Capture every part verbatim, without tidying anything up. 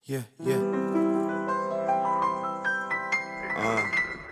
Yeah, yeah. Uh.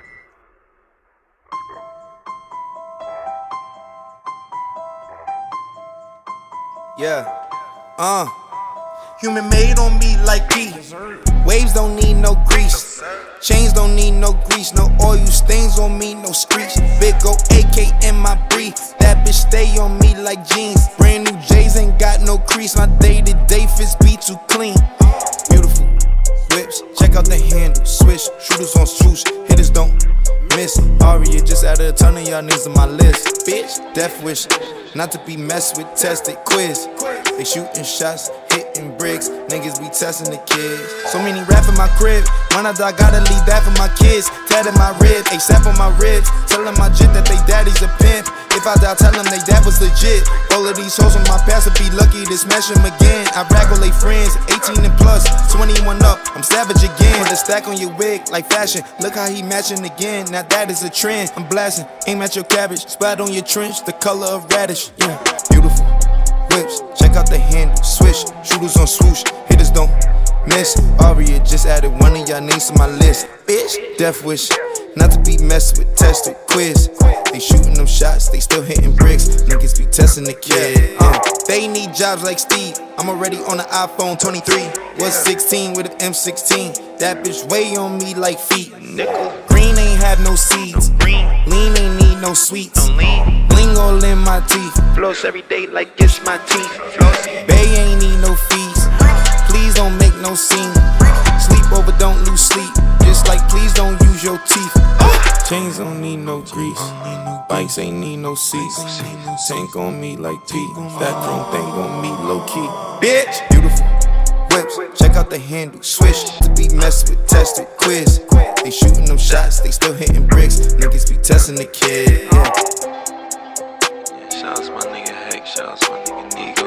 Yeah. Uh. Human made on me like P. Waves don't need no grease. Chains don't need no grease. No oil stains on me, no screech. Big O A K in my brief. That bitch stay on me like jeans. Brand new J's ain't got no crease. My day to day fits be too clean. Beautiful whips, check out the handle. Swish, shooters on swoosh. Hitters don't miss. Aria just added a ton of y'all niggas on my list. Bitch, death wish, not to be messed with. Tested quiz. They shooting shots, hitting bricks. Niggas be testing the kids. So many rap in my crib. When I die, gotta leave that for my kids. Tatted my rib, A$AP on my ribs. Tellin' my jit that they daddy's a pimp. If I die, tell them they dad was legit. All of these hoes on my past would be lucky to smash them again. I brag on they friends, eighteen and plus, twenty-one up. I'm savage again. Put a stack on your wig like fashion. Look how he matching again. Now that is a trend. I'm blasting, aim at your cabbage. Splat on your trench, the color of radish. Yeah, beautiful whips, check out the handle. Swish, shooters on swoosh. Hitters don't miss. Aria just added one of y'all names to my list. Bitch, death wish, not to be messed with. Tested quiz. They shooting them shots, they still hitting bricks. Niggas be testing the kid. Uh, they need jobs like Steve. I'm already on the iPhone twenty-three. Was sixteen with an M sixteen. That bitch weigh on me like feet. Green ain't have no seeds. Lean ain't need no sweets. Bling all in my teeth. Floss every day like it's my teeth. Bay ain't need no fees. Please don't make no scene. Sleep over, don't lose sleep. Just like please don't use your teeth. Chains don't need no grease. Bikes ain't need no seats. Tank on me like P. That chrome thing on me low key. Bitch, beautiful whips, check out the handle. Swish to be messed with. Tested quiz. They shooting them shots, they still hitting bricks. Niggas be testing the kid. Yeah. Shout out to my nigga Heck, shout out to my nigga Nick.